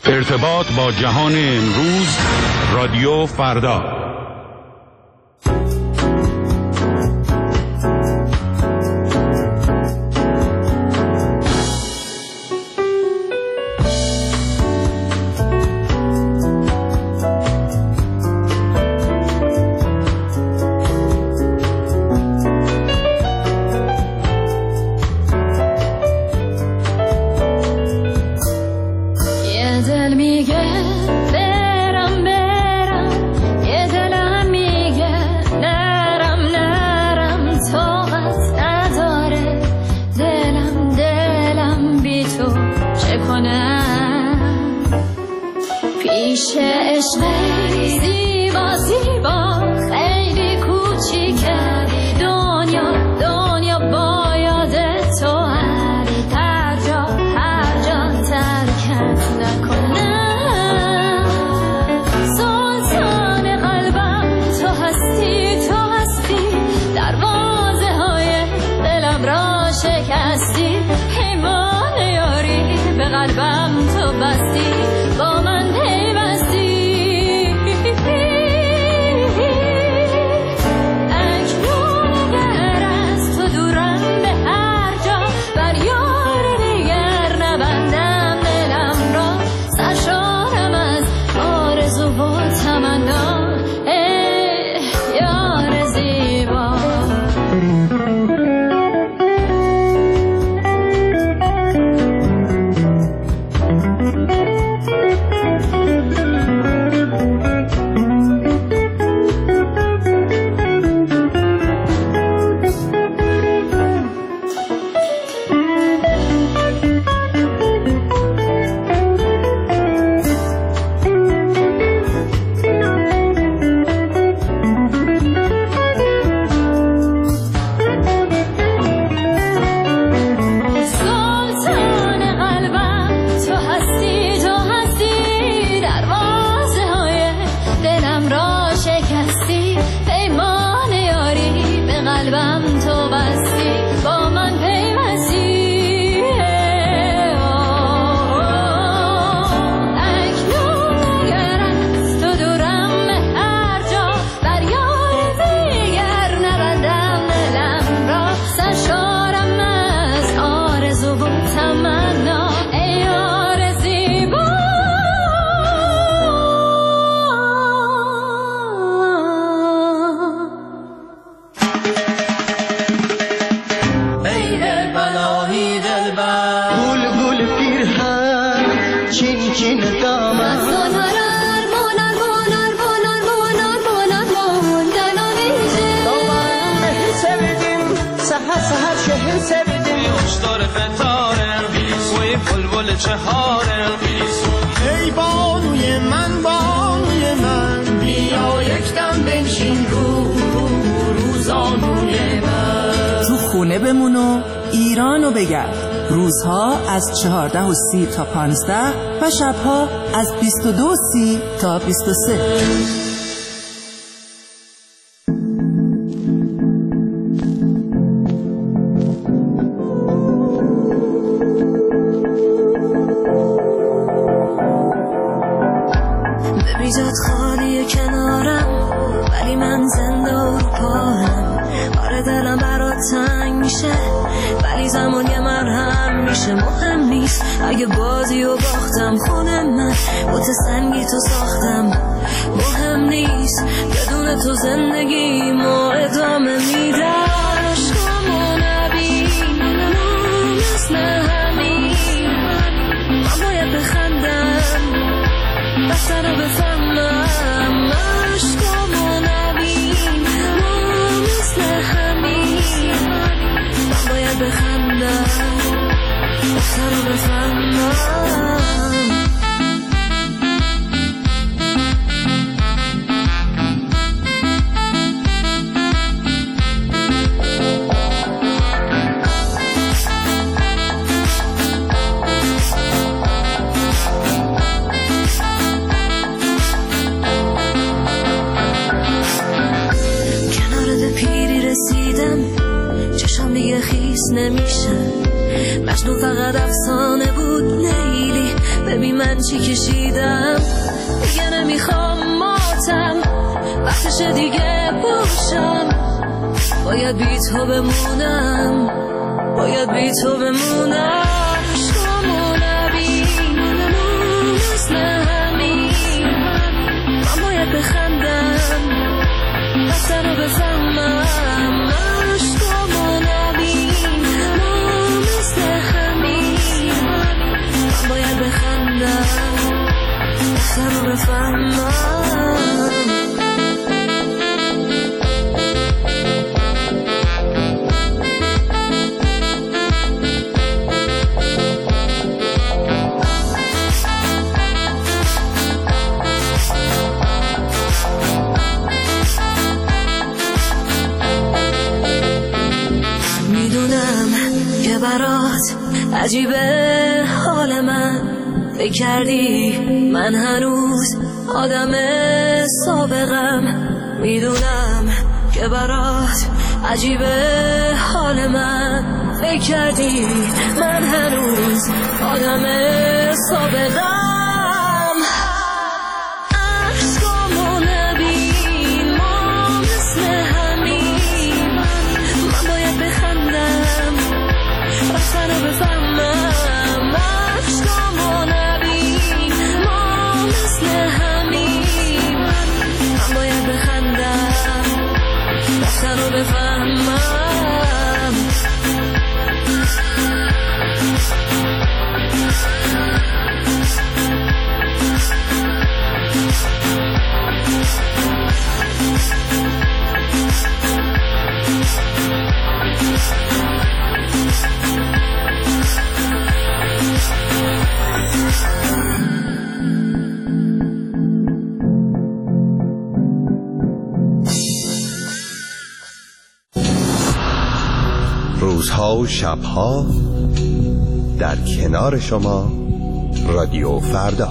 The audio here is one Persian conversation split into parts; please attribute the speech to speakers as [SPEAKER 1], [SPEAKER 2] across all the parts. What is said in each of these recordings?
[SPEAKER 1] ارتباط با جهان امروز، رادیو فردا.
[SPEAKER 2] روزها از 14:30 تا 15 و شبها از 22:30 تا 23.
[SPEAKER 3] ببیجت خالی کنارم ولی من زنده و رو پاهم. آره دلم برات تنگ میشه ولی زمان یه مرهم میشه. مهم نیست اگه بازی و باختم، خونه من بوت سنگی تو ساختم. مهم نیست بدون تو زندگی ما ادامه میدم. عشقمو نبین مثل همین، من باید بخندم بسته رو بفهمم. عشقمو نبین مثل همین، من باید بخندم بسته رو بفهمم. نمیشه مجنون فقط افسانه بود. من چی کشیدم. دیگه نمیخوام ماتم، وقتشه دیگه باشم. باید بی تو بمونم، باید بی تو بمونم. عشقامو نبین مثل همین، من باید بخندم وقتا رو بفهمم. عشقامو نبین مثل همین، من باید بخندم وقتا رو بفهمم. برات عجیبه حال من، فکر کردی من هنوز آدم سابقم. میدونم که برات عجیبه حال من، فکر کردی من هنوز آدم سابقم. عشقامو نبین ما مثل همین، من باید بخندم وقتا رو بفهمم. عشقامو نبین ما مثل همین، من باید بخندم وقتا رو بفهمم.
[SPEAKER 4] روزها و شبها در کنار شما، رادیو فردا.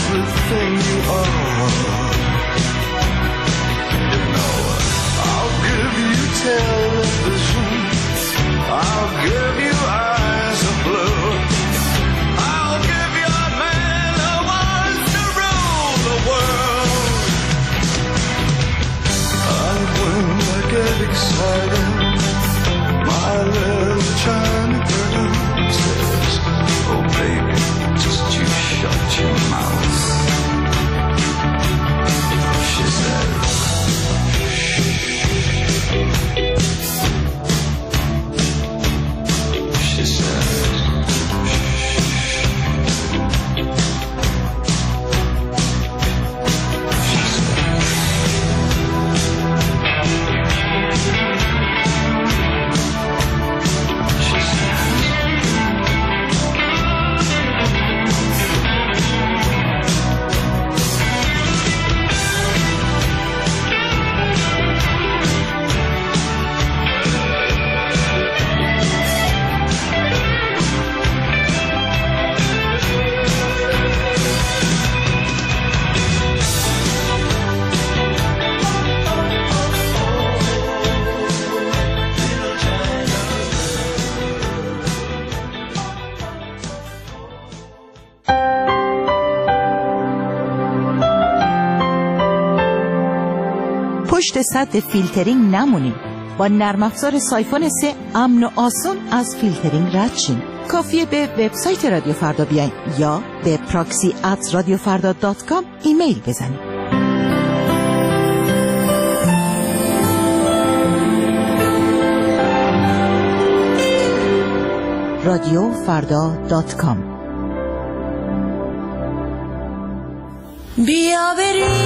[SPEAKER 5] Everything you are, you know, I'll give television. I'll give you eyes of blue. I'll give you a man who wants to rule the world. And when I get excited, my little China girl says, oh baby, just you shut your mouth. She said,
[SPEAKER 2] پشت سد فیلترینگ نمونین. با نرم افزار سایفون 3 امن و آسان از فیلترینگ رد شین. کافیه به وبسایت رادیو فردا بیاین یا به proxy@radiofarda.com ایمیل بزنید. radiofarda.com
[SPEAKER 3] بیا بریم